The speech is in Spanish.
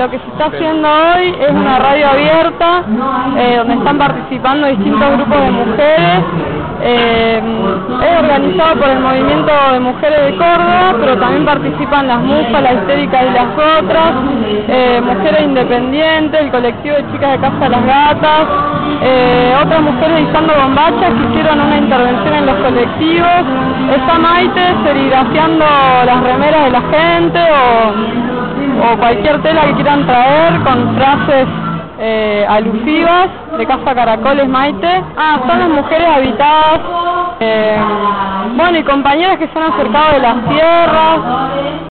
Lo que se está haciendo hoy es una radio abierta, donde están participando distintos grupos de mujeres. Es organizado por el Movimiento de Mujeres de Córdoba, pero también participan las MUFA, las Histéricas y las Otras, Mujeres Independientes, el colectivo de chicas de Casa de las Gatas, otras mujeres izando bombachas que hicieron una intervención en los colectivos. Está Maite serigrafiando las remeras de la gente o cualquier tela que quieran traer con frases alusivas. De Casa Caracoles, Maite. Son las mujeres habitadas, bueno, y compañeras que se han acercado de las tierras,